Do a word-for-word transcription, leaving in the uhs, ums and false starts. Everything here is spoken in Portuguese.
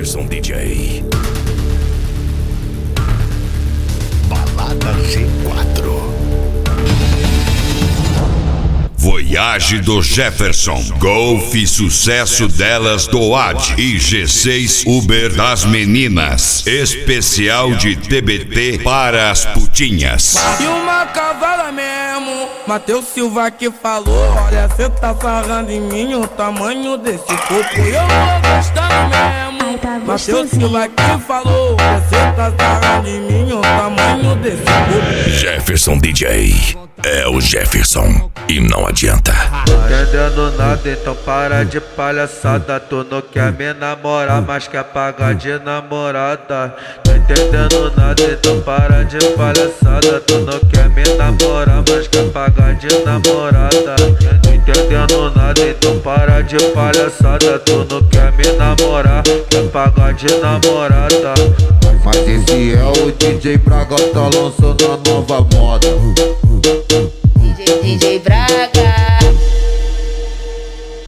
Jefferson D J. Balada G quatro. Voyage do Jefferson, Golf sucesso delas do A D e G seis Uber das meninas, especial de T B T para as putinhas. E uma cavala mesmo, Matheus Silva que falou: olha, cê tá sarrando em mim o tamanho desse corpo. Eu tô gostando mesmo, Matheus Silva que falou: olha, cê tá sarrando em mim o tamanho desse corpo. Jefferson D J é o Jefferson e não adianta. Entendendo nada, então para de palhaçada. Tu não quer me namorar, mas quer pagar de namorada. Tô entendendo nada, então para de palhaçada. Tu não quer me namorar, mas quer pagar de namorada. Tô entendendo nada, então para de palhaçada. Tu não quer me namorar, quer pagar de namorada. Mas esse é o D J Braga, tá lançando a nova moda.